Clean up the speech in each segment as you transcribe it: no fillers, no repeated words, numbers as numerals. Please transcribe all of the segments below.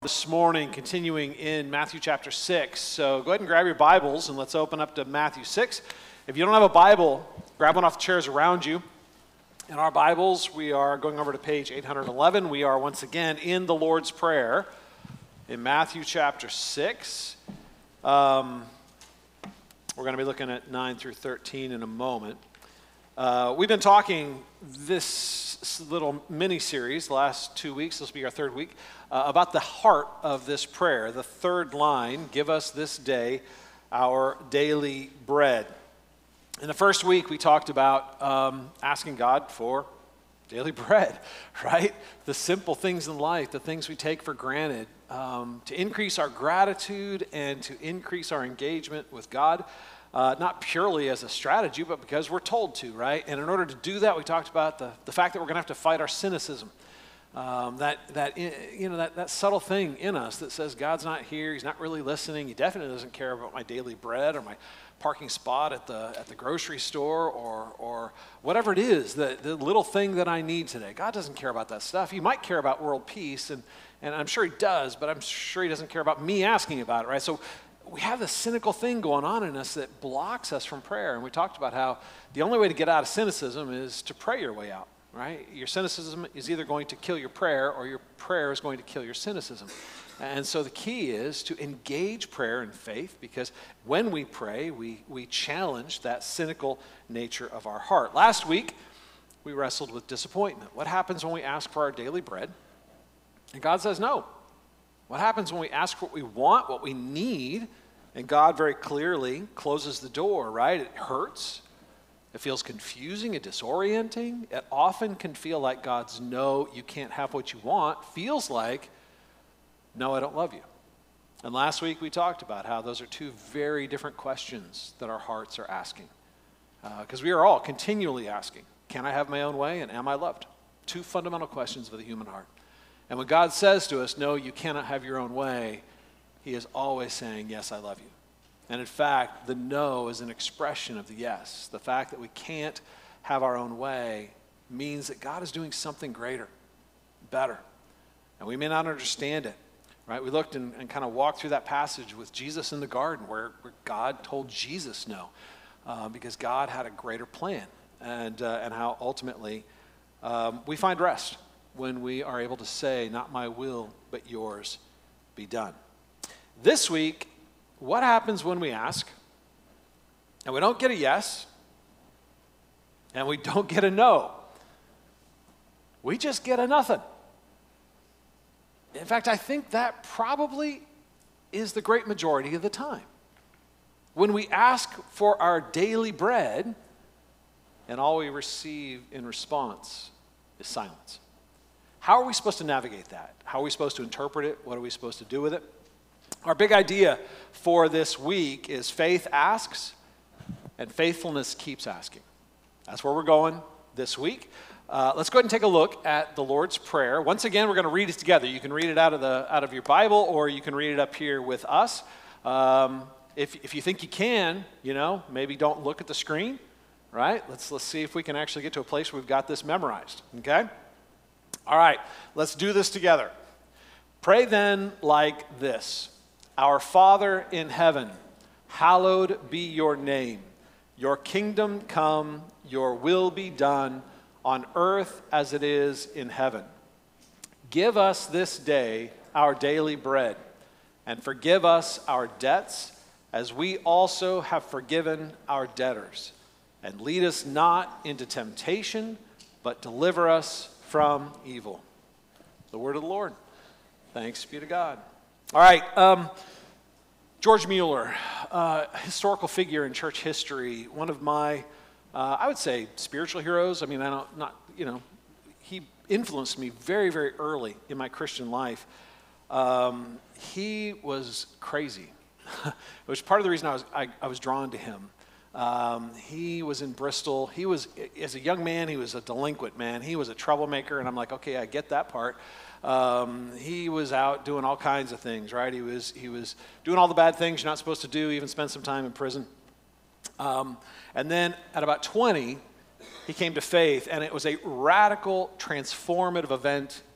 This morning, continuing in Matthew chapter 6. So go ahead and grab your Bibles and let's open up to Matthew 6. If you don't have a Bible, grab one off the chairs around you. In our Bibles, we are going over to page 811. We are once again in the Lord's Prayer in Matthew chapter 6. We're going to be looking at 9 through 13 in a moment. We've been talking this little mini-series the last 2 weeks, this will be our third week, about the heart of this prayer. The third line, give us this day our daily bread. In the first week, we talked about asking God for daily bread, right? The simple things in life, the things we take for granted, to increase our gratitude and to increase our engagement with God. Not purely as a strategy, but because we're told to, right? And in order to do that, we talked about the fact that we're going to have to fight our cynicism. That subtle thing in us that says God's not here, He's not really listening, He definitely doesn't care about my daily bread or my parking spot at the grocery store or whatever it is, the little thing that I need today. God doesn't care about that stuff. He might care about world peace, and I'm sure He does, but I'm sure He doesn't care about me asking about it, right? So we have this cynical thing going on in us that blocks us from prayer. And we talked about how the only way to get out of cynicism is to pray your way out, right? Your cynicism is either going to kill your prayer or your prayer is going to kill your cynicism. And so the key is to engage prayer in faith, because when we pray, we challenge that cynical nature of our heart. Last week, we wrestled with disappointment. What happens when we ask for our daily bread and God says no? What happens when we ask what we want, what we need, and God very clearly closes the door, right? It hurts. It feels confusing and disorienting. It often can feel like God's no, you can't have what you want, feels like, no, I don't love you. And last week we talked about how those are two very different questions that our hearts are asking. Because we are all continually asking, can I have my own way and am I loved? Two fundamental questions of the human heart. And when God says to us, no, you cannot have your own way, He is always saying, yes, I love you. And in fact, the no is an expression of the yes. The fact that we can't have our own way means that God is doing something greater, better. And we may not understand it, right? We looked and kind of walked through that passage with Jesus in the garden where God told Jesus no, because God had a greater plan, and how ultimately we find rest when we are able to say, not my will, but yours be done. This week, what happens when we ask, and we don't get a yes, and we don't get a no? We just get a nothing. In fact, I think that probably is the great majority of the time. When we ask for our daily bread, and all we receive in response is silence. How are we supposed to navigate that? How are we supposed to interpret it? What are we supposed to do with it? Our big idea for this week is faith asks and faithfulness keeps asking. That's where we're going this week. Let's go ahead and take a look at the Lord's Prayer. Once again, we're going to read it together. You can read it out of your Bible, or you can read it up here with us. If you think you can, maybe don't look at the screen, right? Let's see if we can actually get to a place where we've got this memorized, okay? All right, let's do this together. Pray then like this. Our Father in heaven, hallowed be your name. Your kingdom come, your will be done on earth as it is in heaven. Give us this day our daily bread, and forgive us our debts as we also have forgiven our debtors. And lead us not into temptation, but deliver us from evil. The word of the Lord. Thanks be to God. All right, George Mueller, historical figure in church history, one of my, I would say, spiritual heroes. I mean, he influenced me very, very early in my Christian life. He was crazy. It was part of the reason I was drawn to him. He was in Bristol. He was, as a young man, he was a delinquent man. He was a troublemaker, and I'm like, okay, I get that part. He was out doing all kinds of things, right? He was doing all the bad things you're not supposed to do, even spend some time in prison. And then at about 20, he came to faith, and it was a radical, transformative event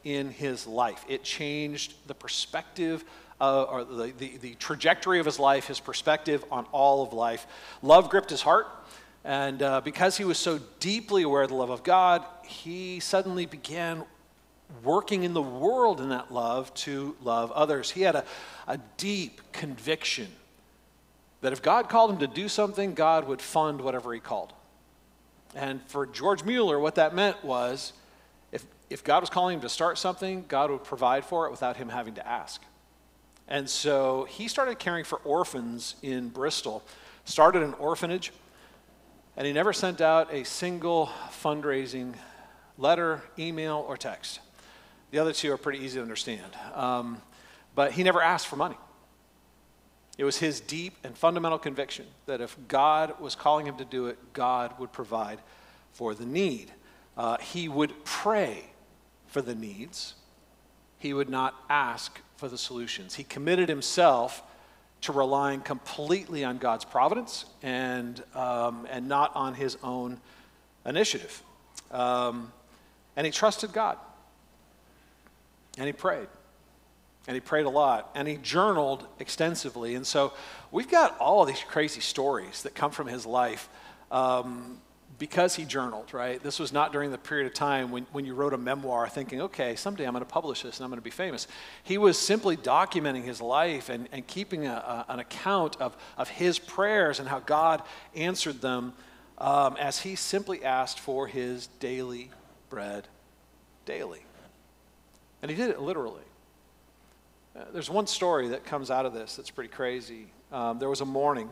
in his life. It changed the perspective or the trajectory of his life, his perspective on all of life. Love gripped his heart, and because he was so deeply aware of the love of God, he suddenly began working in the world in that love to love others. He had a deep conviction that if God called him to do something, God would fund whatever he called. And for George Mueller, what that meant was if God was calling him to start something, God would provide for it without him having to ask. And so he started caring for orphans in Bristol, started an orphanage, and he never sent out a single fundraising letter, email, or text. The other two are pretty easy to understand. But he never asked for money. It was his deep and fundamental conviction that if God was calling him to do it, God would provide for the need. He would pray for the needs. He would not ask for the solutions. He committed himself to relying completely on God's providence and not on his own initiative. And he trusted God. And he prayed. And he prayed a lot. And he journaled extensively. And so we've got all of these crazy stories that come from his life because he journaled, right? This was not during the period of time when you wrote a memoir thinking, okay, someday I'm going to publish this and I'm going to be famous. He was simply documenting his life and keeping an account of his prayers and how God answered them as he simply asked for his daily bread daily. And he did it literally. There's one story that comes out of this that's pretty crazy. There was a morning.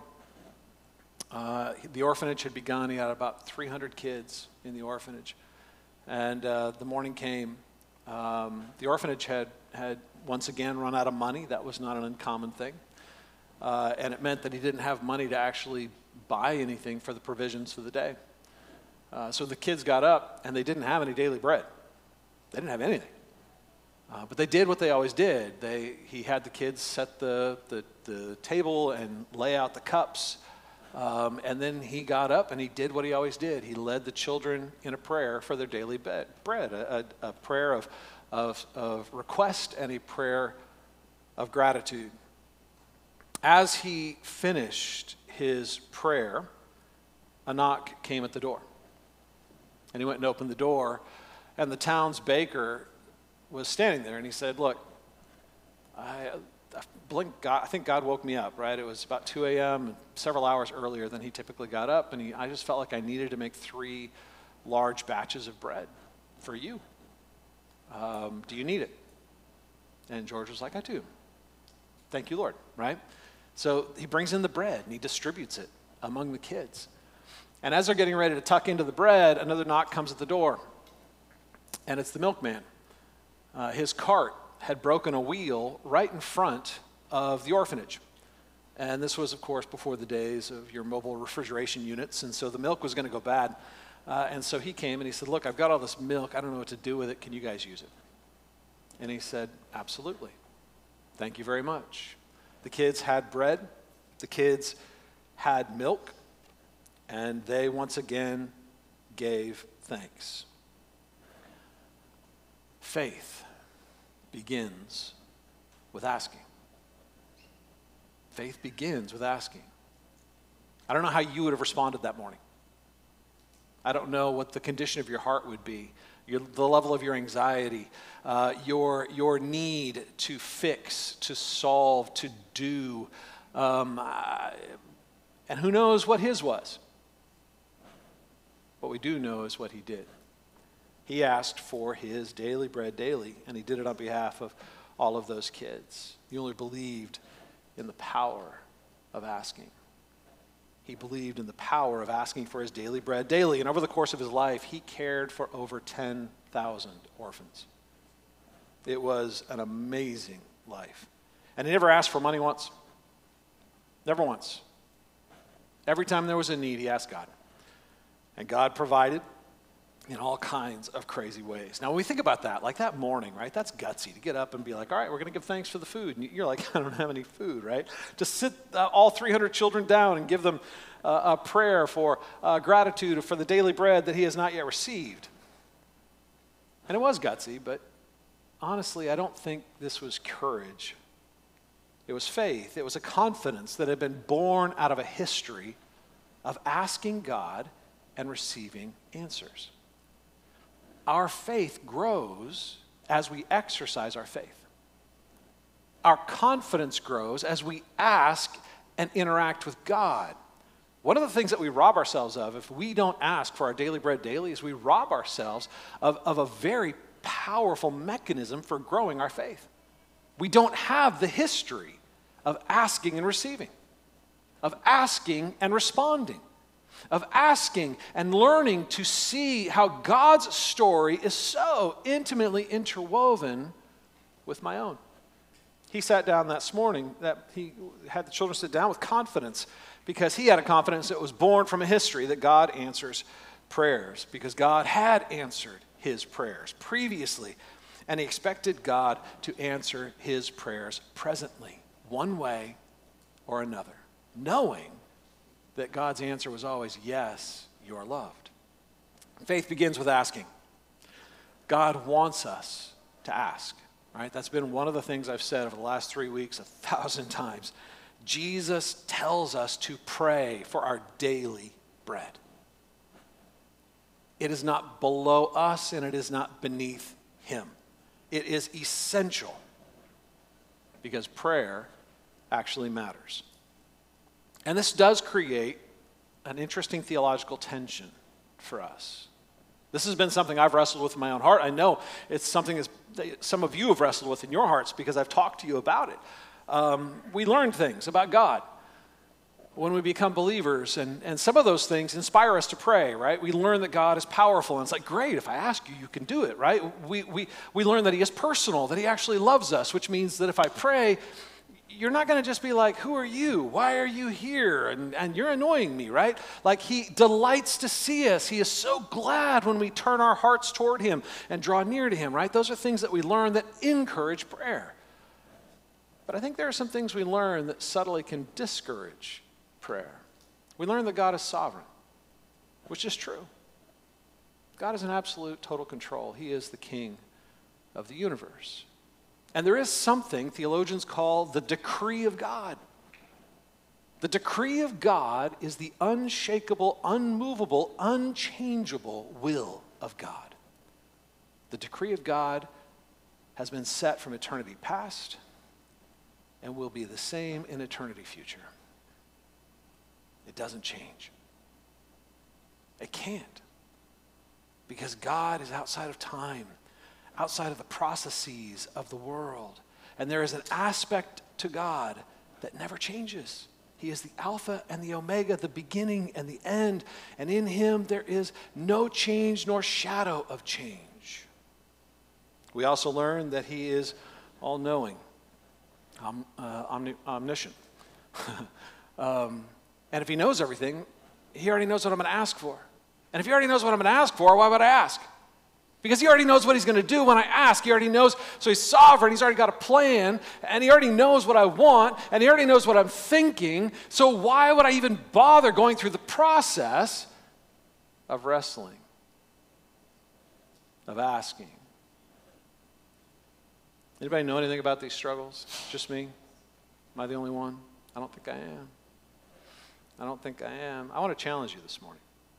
The orphanage had begun. He had about 300 kids in the orphanage. And the morning came. The orphanage had once again run out of money. That was not an uncommon thing. And it meant that he didn't have money to actually buy anything for the provisions for the day. So the kids got up, and they didn't have any daily bread. They didn't have anything. But they did what they always did. He had the kids set the table and lay out the cups. And then he got up and he did what he always did. He led the children in a prayer for their daily bread, a prayer of request and a prayer of gratitude. As he finished his prayer, a knock came at the door. And he went and opened the door, and the town's baker was standing there, and he said, look, I think God woke me up, right? It was about 2 a.m., several hours earlier than he typically got up, and I just felt like I needed to make 3 large batches of bread for you. Do you need it? And George was like, I do. Thank you, Lord, right? So he brings in the bread, and he distributes it among the kids. And as they're getting ready to tuck into the bread, another knock comes at the door, and it's the milkman. His cart had broken a wheel right in front of the orphanage. And this was, of course, before the days of your mobile refrigeration units, and so the milk was going to go bad. And so he came and he said, look, I've got all this milk. I don't know what to do with it. Can you guys use it? And he said, absolutely. Thank you very much. The kids had bread. The kids had milk. And they once again gave thanks. Faith begins with asking. Faith begins with asking. I don't know how you would have responded that morning. I don't know what the condition of your heart would be, the level of your anxiety, your need to fix, to solve, to do, and who knows what his was. What we do know is what he did. He asked for his daily bread daily, and he did it on behalf of all of those kids. He only believed in the power of asking. He believed in the power of asking for his daily bread daily, and over the course of his life, he cared for over 10,000 orphans. It was an amazing life. And he never asked for money once. Never once. Every time there was a need, he asked God. And God provided in all kinds of crazy ways. Now, when we think about that, like that morning, right, that's gutsy to get up and be like, all right, we're going to give thanks for the food. And you're like, I don't have any food, right? To sit all 300 children down and give them a prayer for gratitude for the daily bread that he has not yet received. And it was gutsy, but honestly, I don't think this was courage. It was faith. It was a confidence that had been born out of a history of asking God and receiving answers. Our faith grows as we exercise our faith. Our confidence grows as we ask and interact with God. One of the things that we rob ourselves of if we don't ask for our daily bread daily is we rob ourselves of a very powerful mechanism for growing our faith. We don't have the history of asking and receiving, of asking and responding, of asking and learning to see how God's story is so intimately interwoven with my own. He sat down this morning, that he had the children sit down with confidence because he had a confidence that was born from a history that God answers prayers, because God had answered his prayers previously, and he expected God to answer his prayers presently, one way or another, knowing that God's answer was always, yes, you are loved. Faith begins with asking. God wants us to ask. Right? That's been one of the things I've said over the last 3 weeks 1,000 times. Jesus tells us to pray for our daily bread. It is not below us and it is not beneath him. It is essential because prayer actually matters. And this does create an interesting theological tension for us. This has been something I've wrestled with in my own heart. I know it's something that some of you have wrestled with in your hearts because I've talked to you about it. We learn things about God when we become believers, and some of those things inspire us to pray, right? We learn that God is powerful, and it's like, great, if I ask you, you can do it, right? We learn that he is personal, that he actually loves us, which means that if I pray, you're not going to just be like, who are you? Why are you here? And you're annoying me, right? Like, he delights to see us. He is so glad when we turn our hearts toward him and draw near to him, right? Those are things that we learn that encourage prayer. But I think there are some things we learn that subtly can discourage prayer. We learn that God is sovereign, which is true. God is in absolute total control. He is the king of the universe. And there is something theologians call the decree of God. The decree of God is the unshakable, unmovable, unchangeable will of God. The decree of God has been set from eternity past and will be the same in eternity future. It doesn't change. It can't. Because God is outside of time, outside of the processes of the world. And there is an aspect to God that never changes. He is the Alpha and the Omega, the beginning and the end. And in him there is no change nor shadow of change. We also learn that he is all-knowing, omniscient. And if he knows everything, he already knows what I'm going to ask for. And if he already knows what I'm going to ask for, why would I ask? Because he already knows what he's going to do when I ask. He already knows. So he's sovereign. He's already got a plan. And he already knows what I want. And he already knows what I'm thinking. So why would I even bother going through the process of wrestling, of asking? Anybody know anything about these struggles? Just me? Am I the only one? I don't think I am. I don't think I am. I want to challenge you this morning.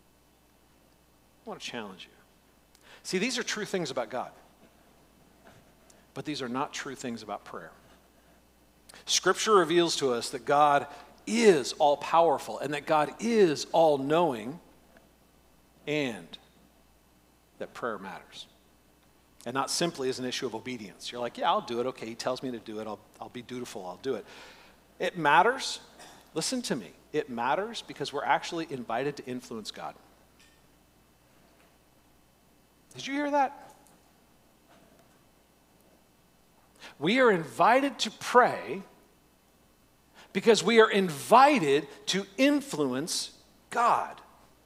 I want to challenge you. See, these are true things about God, but these are not true things about prayer. Scripture reveals to us that God is all-powerful and that God is all-knowing and that prayer matters. And not simply as an issue of obedience. You're like, yeah, I'll do it. Okay, he tells me to do it. I'll be dutiful. I'll do it. It matters. Listen to me. It matters because we're actually invited to influence God. Did you hear that? We are invited to pray because we are invited to influence God.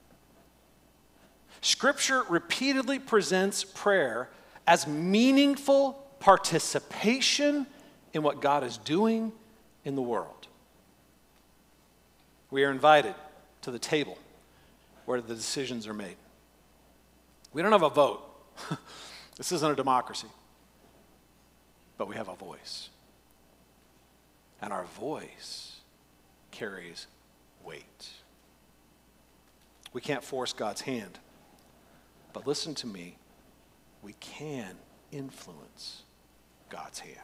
Scripture repeatedly presents prayer as meaningful participation in what God is doing in the world. We are invited to the table where the decisions are made. We don't have a vote. This isn't a democracy. but we have a voice. And our voice carries weight. We can't force God's hand. But listen to me, we can influence God's hand.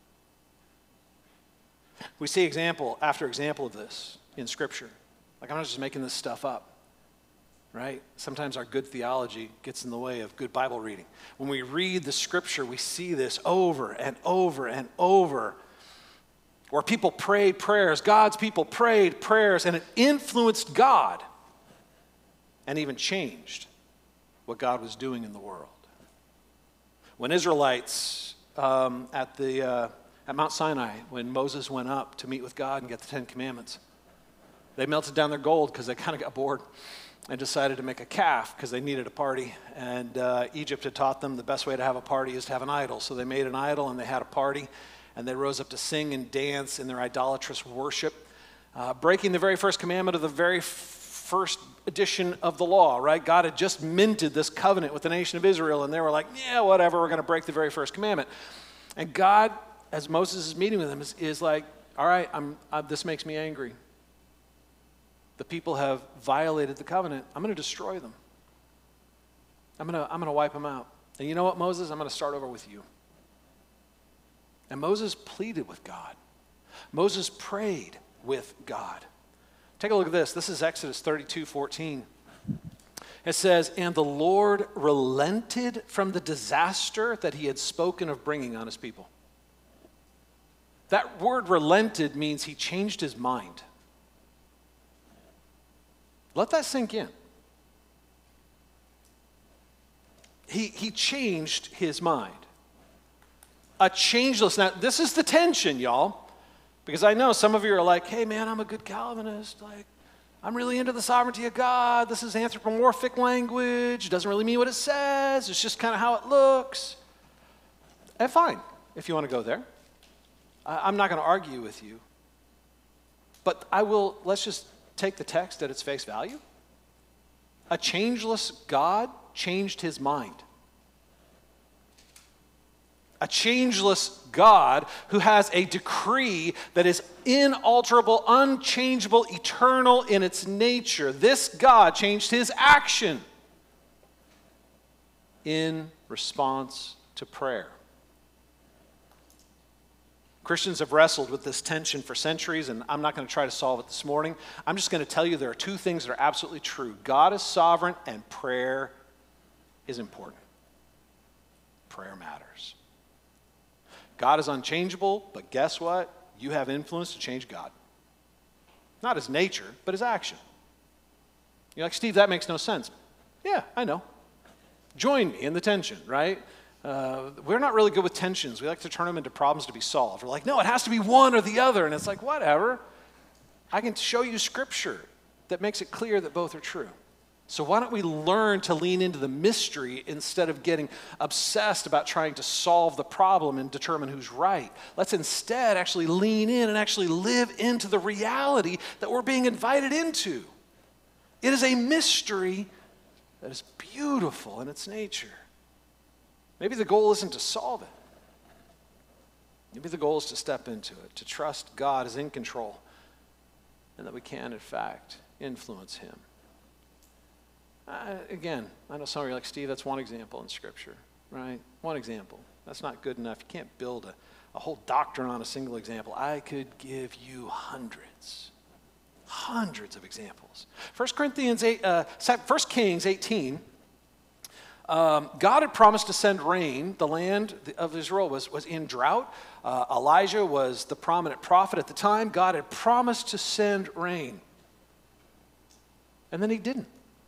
We see example after example of this in Scripture. Like, I'm not just making this stuff up, right? Sometimes our good theology gets in the way of good Bible reading. When we read the Scripture, we see this over and over and over, where people prayed prayers, God's people prayed prayers, and it influenced God and even changed what God was doing in the world. When Israelites at Mount Sinai, when Moses went up to meet with God and get the Ten Commandments, they melted down their gold because they kind of got bored and decided to make a calf because they needed a party. And Egypt had taught them the best way to have a party is to have an idol. So they made an idol and they had a party, and they rose up to sing and dance in their idolatrous worship, breaking the very first commandment of the very first edition of the law, right? God had just minted this covenant with the nation of Israel, and they were like, yeah, whatever, we're going to break the very first commandment. And God, as Moses is meeting with them, is like, all right, this makes me angry. The people have violated the covenant. I'm going to destroy them. I'm going to wipe them out. And you know what, Moses? I'm going to start over with you. And Moses pleaded with God. Moses prayed with God. Take a look at this. This is Exodus 32:14. It says, and the Lord relented from the disaster that he had spoken of bringing on his people. That word relented means he changed his mind. Let that sink in. He changed his mind. A changeless. Now, this is the tension, y'all. Because I know some of you are like, hey, man, I'm a good Calvinist. Like, I'm really into the sovereignty of God. This is anthropomorphic language. It doesn't really mean what it says. It's just kind of how it looks. And fine, if you want to go there. I'm not going to argue with you. But let's just take the text at its face value. A changeless God changed his mind. A changeless God who has a decree that is inalterable, unchangeable, eternal in its nature. This God changed his action in response to prayer. Christians have wrestled with this tension for centuries, and I'm not going to try to solve it this morning. I'm just going to tell you there are two things that are absolutely true. God is sovereign, and prayer is important. Prayer matters. God is unchangeable, but guess what? You have influence to change God. Not his nature, but his action. You're like, Steve, that makes no sense. Yeah, I know. Join me in the tension, right? We're not really good with tensions. We like to turn them into problems to be solved. We're like, no, it has to be one or the other. And it's like, whatever. I can show you scripture that makes it clear that both are true. So why don't we learn to lean into the mystery instead of getting obsessed about trying to solve the problem and determine who's right? Let's instead actually lean in and actually live into the reality that we're being invited into. It is a mystery that is beautiful in its nature. Maybe the goal isn't to solve it. Maybe the goal is to step into it, to trust God is in control, and that we can, in fact, influence him. Again, I know some of you are like, Steve, that's one example in Scripture, right? One example. That's not good enough. You can't build a whole doctrine on a single example. I could give you hundreds of examples. 1 Kings 18, God had promised to send rain. The land of Israel was in drought. Elijah was the prominent prophet at the time. God had promised to send rain. And then he didn't.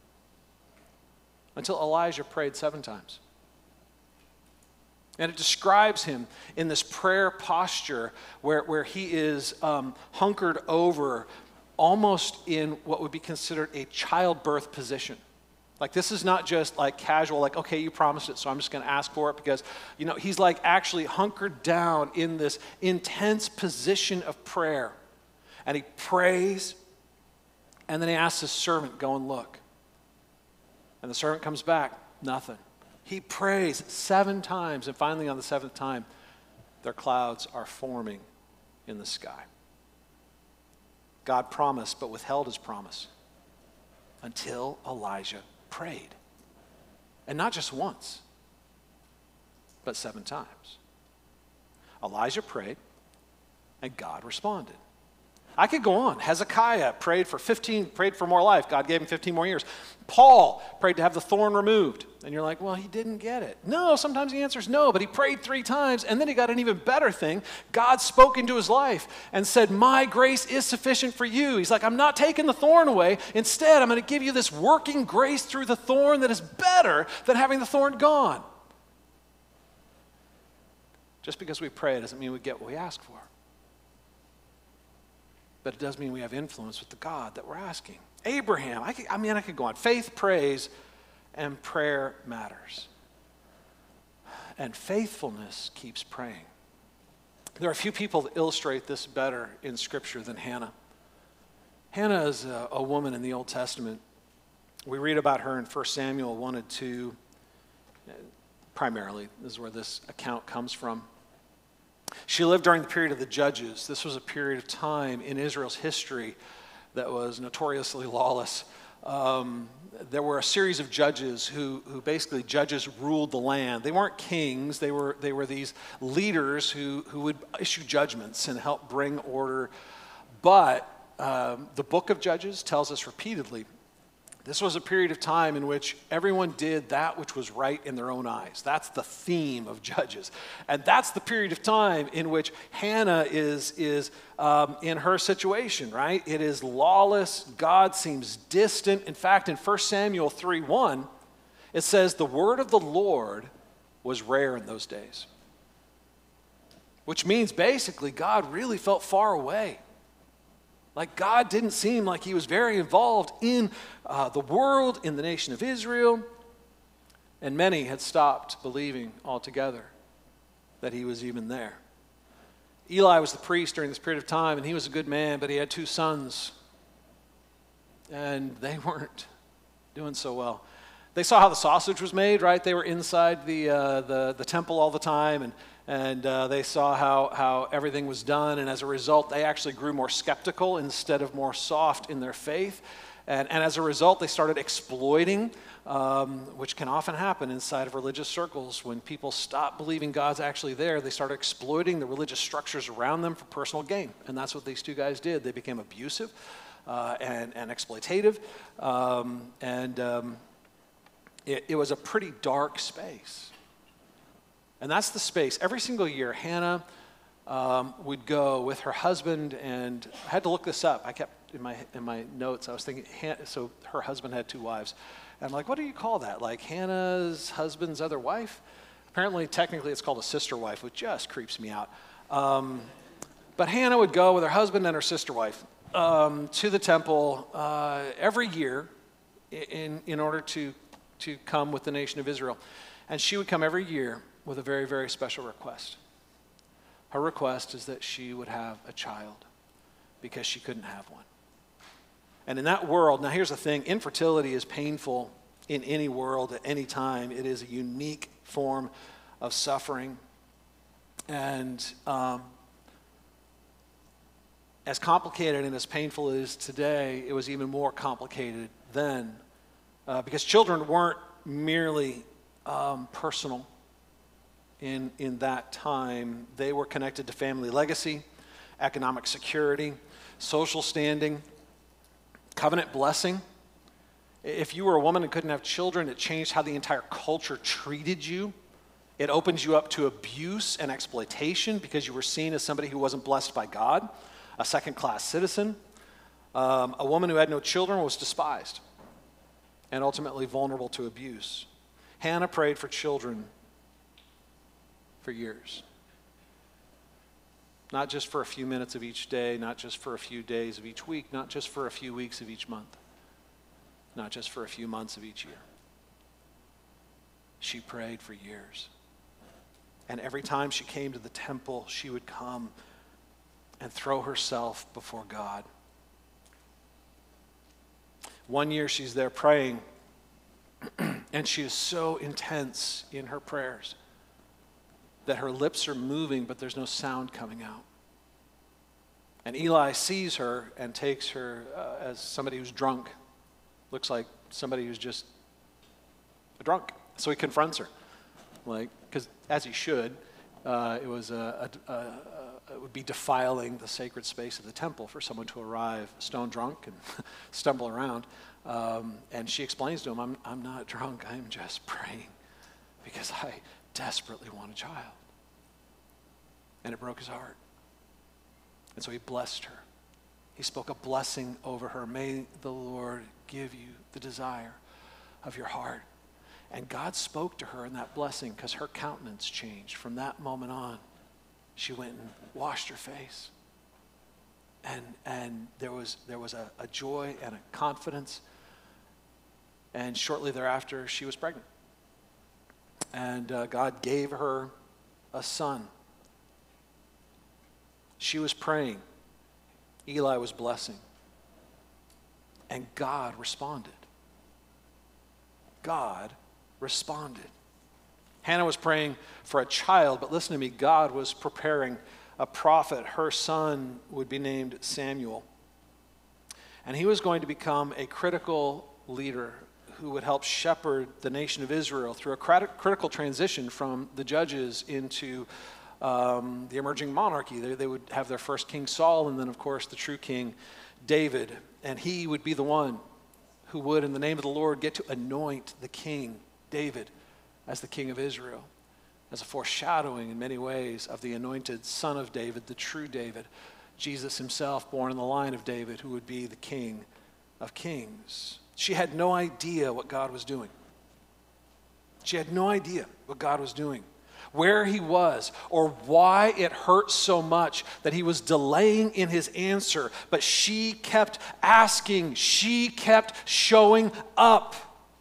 Until Elijah prayed 7 times. And it describes him in this prayer posture where he is hunkered over almost in what would be considered a childbirth position. Like, this is not just like casual, like, okay, you promised it, so I'm just going to ask for it, because, he's like actually hunkered down in this intense position of prayer. And he prays, and then he asks his servant, go and look. And the servant comes back, nothing. He prays 7 times, and finally on the 7th time, their clouds are forming in the sky. God promised but withheld his promise until Elijah prayed. And not just once, but 7 times. Elijah prayed, and God responded. I could go on. Hezekiah prayed for more life. God gave him 15 more years. Paul prayed to have the thorn removed. And you're like, well, he didn't get it. No, sometimes the answer is no, but he prayed 3 times, and then he got an even better thing. God spoke into his life and said, my grace is sufficient for you. He's like, I'm not taking the thorn away. Instead, I'm going to give you this working grace through the thorn that is better than having the thorn gone. Just because we pray doesn't mean we get what we ask for. But it does mean we have influence with the God that we're asking. Abraham, I could go on. Faith prays and prayer matters. And faithfulness keeps praying. There are a few people that illustrate this better in Scripture than Hannah. Hannah is a woman in the Old Testament. We read about her in 1 Samuel 1 and 2. Primarily, this is where this account comes from. She lived during the period of the Judges. This was a period of time in Israel's history that was notoriously lawless. There were a series of judges who basically judges ruled the land. They weren't kings. They were these leaders who would issue judgments and help bring order. But the book of Judges tells us repeatedly this was a period of time in which everyone did that which was right in their own eyes. That's the theme of Judges. And that's the period of time in which Hannah is in her situation, right? It is lawless. God seems distant. In fact, in 1 Samuel 3:1, it says, the word of the Lord was rare in those days. Which means basically God really felt far away. Like God didn't seem like he was very involved in the world, in the nation of Israel. And many had stopped believing altogether that he was even there. Eli was the priest during this period of time, and he was a good man, but he had 2 sons. And they weren't doing so well. They saw how the sausage was made, right? They were inside the temple all the time, and they saw how everything was done, and as a result, they actually grew more skeptical instead of more soft in their faith. And as a result, they started exploiting, which can often happen inside of religious circles. When people stop believing God's actually there, they start exploiting the religious structures around them for personal gain. And that's what these 2 guys did. They became abusive and exploitative. It was a pretty dark space. And that's the space. Every single year, Hannah would go with her husband, and I had to look this up. I kept in my notes, I was thinking, so her husband had 2 wives. And I'm like, what do you call that? Like Hannah's husband's other wife? Apparently, technically, it's called a sister wife, which just creeps me out. But Hannah would go with her husband and her sister wife to the temple every year in order to come with the nation of Israel. And she would come every year with a very, very special request. Her request is that she would have a child because she couldn't have one. And in that world, now here's the thing, infertility is painful in any world at any time. It is a unique form of suffering. And as complicated and as painful as today, it was even more complicated then. Because children weren't merely personal in that time. They were connected to family legacy, economic security, social standing, covenant blessing. If you were a woman and couldn't have children, it changed how the entire culture treated you. It opened you up to abuse and exploitation because you were seen as somebody who wasn't blessed by God, a second-class citizen. A woman who had no children was despised and ultimately vulnerable to abuse. Hannah prayed for children for years. Not just for a few minutes of each day, not just for a few days of each week, not just for a few weeks of each month, not just for a few months of each year. She prayed for years. And every time she came to the temple, she would come and throw herself before God. One year she's there praying, and she is so intense in her prayers that her lips are moving, but there's no sound coming out. And Eli sees her and takes her as somebody who's drunk. Looks like somebody who's just a drunk. So he confronts her, because as he should, it would be defiling the sacred space of the temple for someone to arrive stone drunk and stumble around. And she explains to him, I'm not drunk, I'm just praying because I desperately want a child. And it broke his heart. And so he blessed her. He spoke a blessing over her. May the Lord give you the desire of your heart. And God spoke to her in that blessing because her countenance changed. From that moment on, she went and washed her face. And there was a joy and a confidence. And shortly thereafter, she was pregnant. And God gave her a son. She was praying. Eli was blessing. And God responded. God responded. Hannah was praying for a child, but listen to me, God was preparing a prophet. Her son would be named Samuel. And he was going to become a critical leader who would help shepherd the nation of Israel through a critical transition from the judges into the emerging monarchy. They would have their first king, Saul, and then, of course, the true king, David. And he would be the one who would, in the name of the Lord, get to anoint the king, David, as the king of Israel, as a foreshadowing in many ways of the anointed son of David, the true David, Jesus himself, born in the line of David, who would be the King of Kings. She had no idea what God was doing. She had no idea what God was doing, where he was, or why it hurt so much that he was delaying in his answer. But she kept asking. She kept showing up.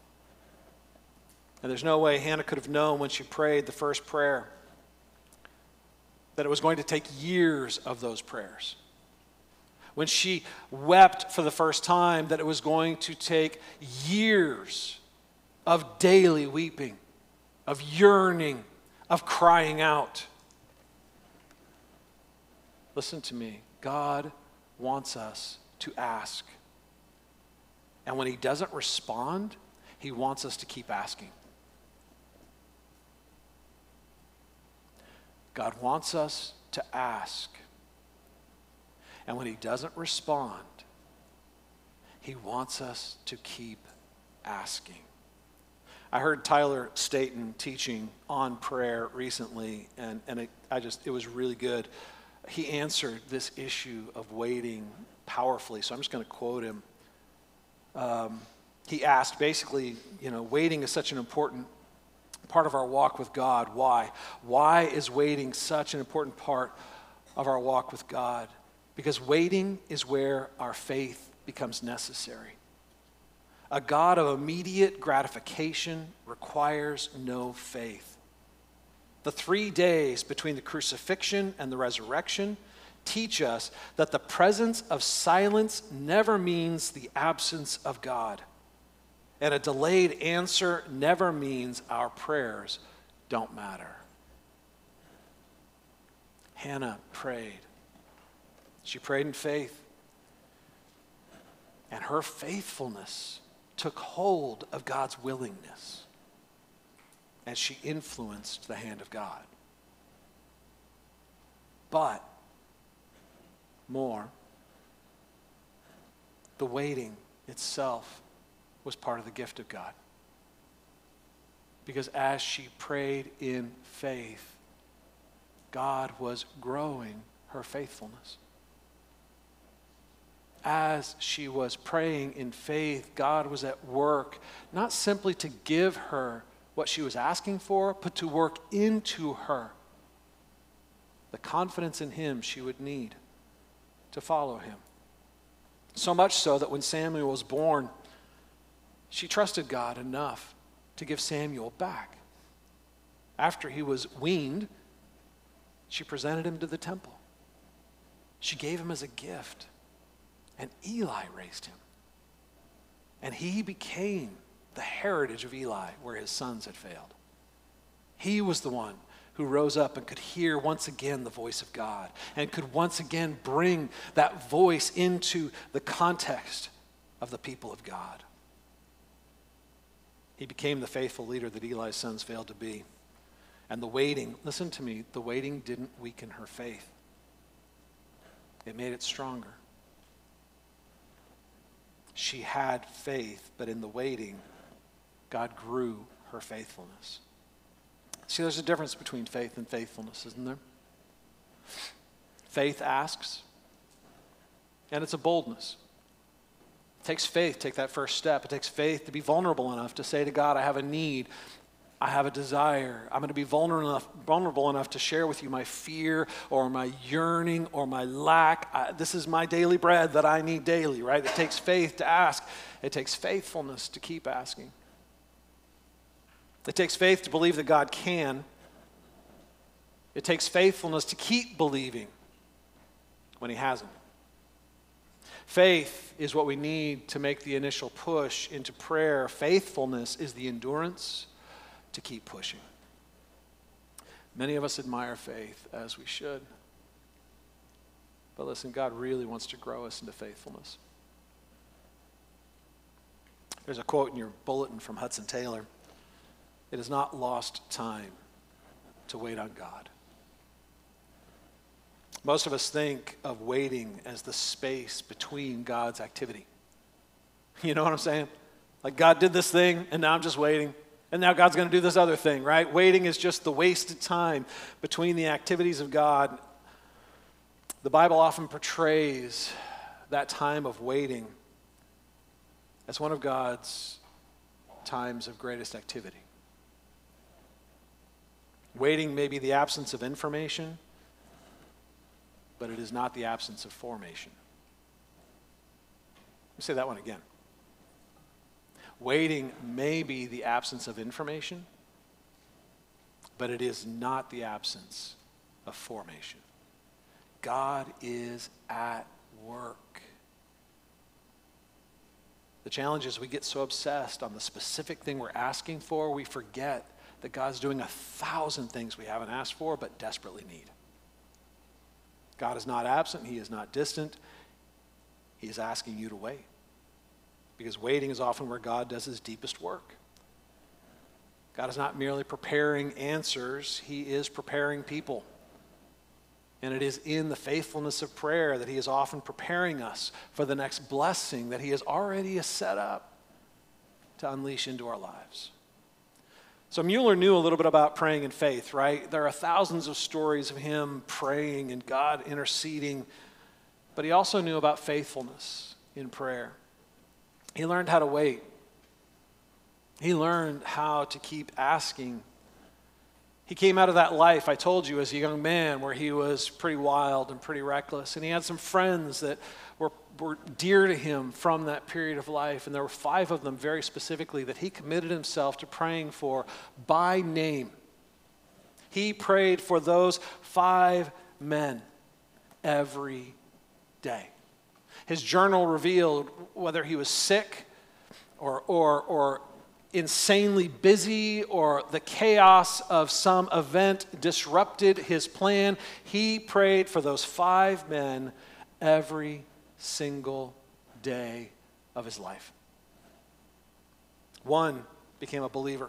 And there's no way Hannah could have known when she prayed the first prayer that it was going to take years of those prayers. When she wept for the first time, that it was going to take years of daily weeping, of yearning, of crying out. Listen to me. God wants us to ask. And when he doesn't respond, he wants us to keep asking. God wants us to ask. And when he doesn't respond, he wants us to keep asking. I heard Tyler Staton teaching on prayer recently, and it was really good. He answered this issue of waiting powerfully, so I'm just going to quote him. He asked, basically, waiting is such an important part of our walk with God. Why? Why is waiting such an important part of our walk with God? Because waiting is where our faith becomes necessary. A God of immediate gratification requires no faith. The 3 days between the crucifixion and the resurrection teach us that the presence of silence never means the absence of God. And a delayed answer never means our prayers don't matter. Hannah prayed. She prayed in faith. And her faithfulness took hold of God's willingness as she influenced the hand of God. But more, the waiting itself was part of the gift of God. Because as she prayed in faith, God was growing her faithfulness. As she was praying in faith, God was at work, not simply to give her what she was asking for, but to work into her the confidence in him she would need to follow him. So much so that when Samuel was born, she trusted God enough to give Samuel back. After he was weaned, she presented him to the temple. She gave him as a gift. And Eli raised him. And he became the heritage of Eli where his sons had failed. He was the one who who rose up and could hear once again the voice of God and could once again bring that voice into the context of the people of God. He became the faithful leader that Eli's sons failed to be. And the waiting, listen to me, the waiting didn't weaken her faith. It made it stronger. She had faith, but in the waiting, God grew her faithfulness. See, there's a difference between faith and faithfulness, isn't there? Faith asks, and it's a boldness. It takes faith to take that first step. It takes faith to be vulnerable enough to say to God, I have a need, I have a desire. I'm going to be vulnerable enough to share with you my fear or my yearning or my lack. This is my daily bread that I need daily, right? It takes faith to ask. It takes faithfulness to keep asking. It takes faith to believe that God can. It takes faithfulness to keep believing when he hasn't. Faith is what we need to make the initial push into prayer. Faithfulness is the endurance to keep pushing. Many of us admire faith, as we should. But listen, God really wants to grow us into faithfulness. There's a quote in your bulletin from Hudson Taylor. It is not lost time to wait on God. Most of us think of waiting as the space between God's activity. You know what I'm saying? Like God did this thing, and now I'm just waiting. And now God's going to do this other thing, right? Waiting is just the wasted time between the activities of God. The Bible often portrays that time of waiting as one of God's times of greatest activity. Waiting may be the absence of information, but it is not the absence of formation. Let me say that one again. Waiting may be the absence of information, but it is not the absence of formation. God is at work. The challenge is we get so obsessed on the specific thing we're asking for, we forget that God's doing 1,000 things we haven't asked for but desperately need. God is not absent. He is not distant. He is asking you to wait. Because waiting is often where God does his deepest work. God is not merely preparing answers. He is preparing people. And it is in the faithfulness of prayer that he is often preparing us for the next blessing that he has already set up to unleash into our lives. So Mueller knew a little bit about praying in faith, right? There are thousands of stories of him praying and God interceding, but he also knew about faithfulness in prayer. He learned how to wait. He learned how to keep asking. He came out of that life, I told you, as a young man where he was pretty wild and pretty reckless, and he had some friends that were dear to him from that period of life, and there were 5 of them very specifically that he committed himself to praying for by name. He prayed for those 5 men every day. His journal revealed whether he was sick or insanely busy or the chaos of some event disrupted his plan. He prayed for those 5 men every single day of his life. One became a believer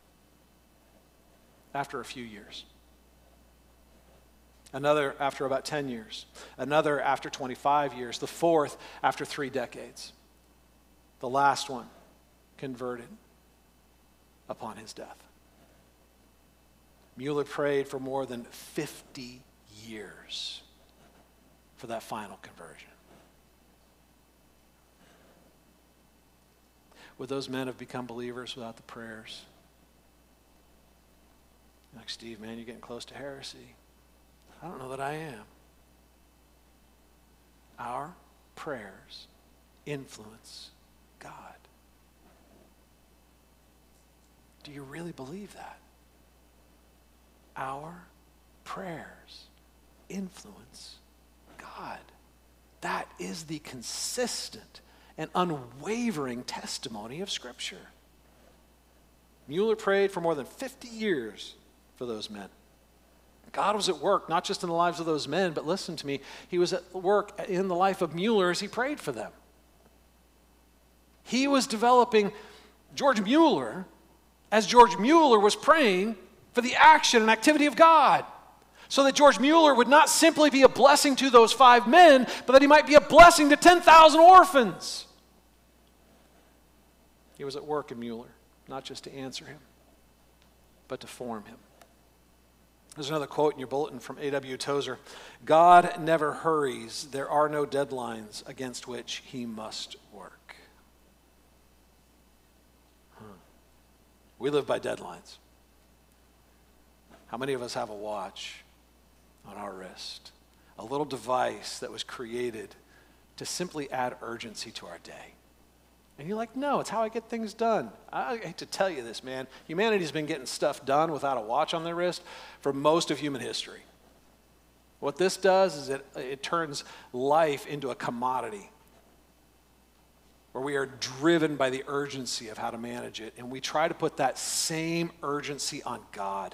after a few years. Another after about 10 years. Another after 25 years. The fourth after 3 decades. The last one converted upon his death. Mueller prayed for more than 50 years for that final conversion. Would those men have become believers without the prayers? Like, Steve, man, you're getting close to heresy. I don't know that I am. Our prayers influence God. Do you really believe that? Our prayers influence God. That is the consistent and unwavering testimony of Scripture. Mueller prayed for more than 50 years for those men. God was at work, not just in the lives of those men, but listen to me, he was at work in the life of Mueller as he prayed for them. He was developing George Mueller as George Mueller was praying for the action and activity of God, so that George Mueller would not simply be a blessing to those 5 men, but that he might be a blessing to 10,000 orphans. He was at work in Mueller, not just to answer him, but to form him. There's another quote in your bulletin from A.W. Tozer. God never hurries. There are no deadlines against which he must work. We live by deadlines. How many of us have a watch on our wrist? A little device that was created to simply add urgency to our day. And you're like, no, it's how I get things done. I hate to tell you this, man. Humanity's been getting stuff done without a watch on their wrist for most of human history. What this does is it turns life into a commodity where we are driven by the urgency of how to manage it, and we try to put that same urgency on God.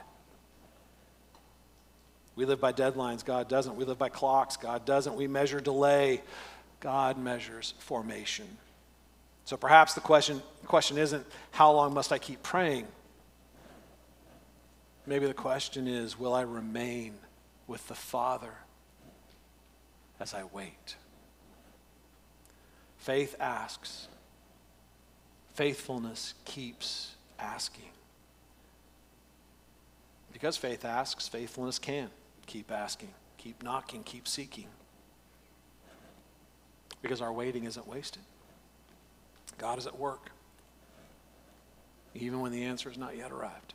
We live by deadlines, God doesn't. We live by clocks, God doesn't. We measure delay, God measures formation. So perhaps the question isn't, how long must I keep praying? Maybe the question is, will I remain with the Father as I wait? Faith asks. Faithfulness keeps asking. Because faith asks, faithfulness can keep asking, keep knocking, keep seeking. Because our waiting isn't wasted. God is at work, even when the answer has not yet arrived.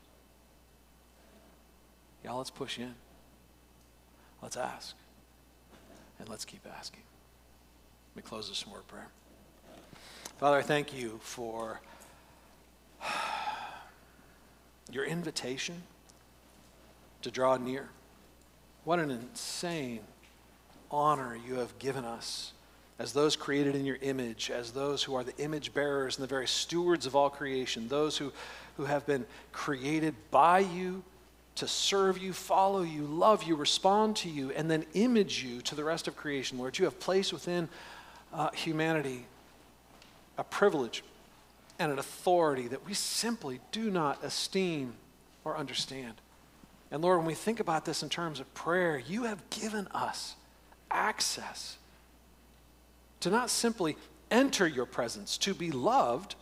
Y'all, let's push in. Let's ask. And let's keep asking. Let me close this in word of prayer. Father, I thank you for your invitation to draw near. What an insane honor you have given us as those created in your image, as those who are the image bearers and the very stewards of all creation, those who have been created by you to serve you, follow you, love you, respond to you, and then image you to the rest of creation. Lord, you have placed within humanity a privilege and an authority that we simply do not esteem or understand. And Lord, when we think about this in terms of prayer, you have given us access to not simply enter your presence to be loved,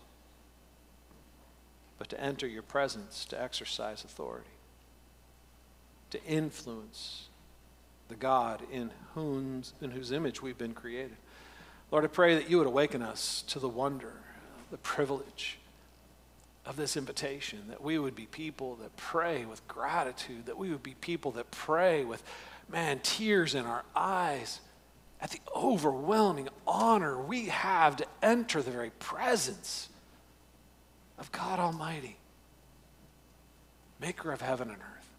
but to enter your presence to exercise authority, to influence the God in whose image we've been created. Lord, I pray that you would awaken us to the wonder, the privilege of this invitation, that we would be people that pray with gratitude, that we would be people that pray with, tears in our eyes at the overwhelming honor we have to enter the very presence of God Almighty, maker of heaven and earth.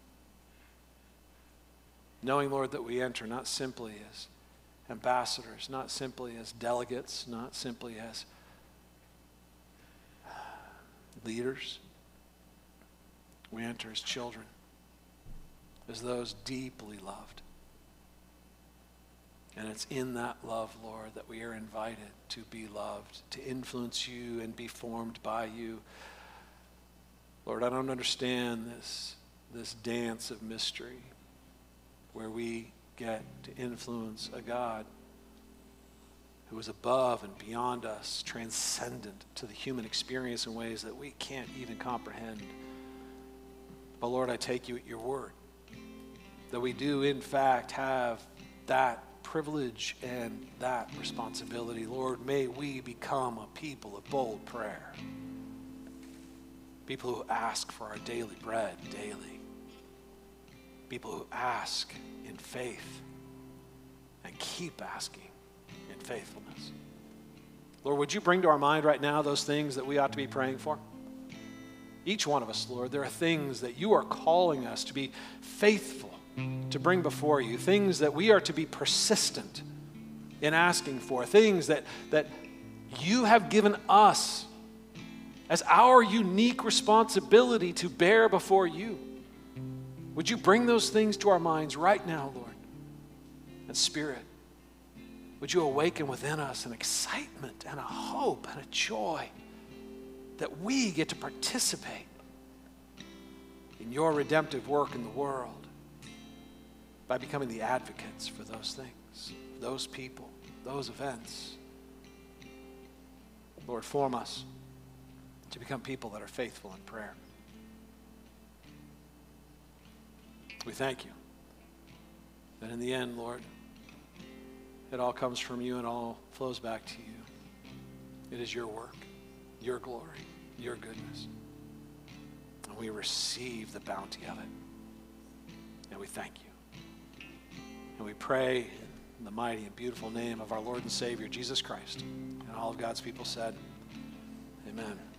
Knowing, Lord, that we enter not simply as ambassadors, not simply as delegates, not simply as leaders. We enter as children, as those deeply loved. And it's in that love, Lord, that we are invited to be loved, to influence you and be formed by you. Lord, I don't understand this dance of mystery where we get to influence a God who is above and beyond us, transcendent to the human experience in ways that we can't even comprehend. But Lord, I take you at your word, that we do in fact have that privilege and that responsibility. Lord, may we become a people of bold prayer, people who ask for our daily bread daily, people who ask in faith and keep asking in faithfulness. Lord, would you bring to our mind right now those things that we ought to be praying for? Each one of us, Lord, there are things that you are calling us to be faithful to bring before you, things that we are to be persistent in asking for, things that you have given us as our unique responsibility to bear before you. Would you bring those things to our minds right now, Lord? And Spirit, would you awaken within us an excitement and a hope and a joy that we get to participate in your redemptive work in the world by becoming the advocates for those things, those people, those events. Lord, form us to become people that are faithful in prayer. We thank you that in the end, Lord, it all comes from you and all flows back to you. It is your work, your glory, your goodness. And we receive the bounty of it. And we thank you. And we pray in the mighty and beautiful name of our Lord and Savior, Jesus Christ. And all of God's people said, amen.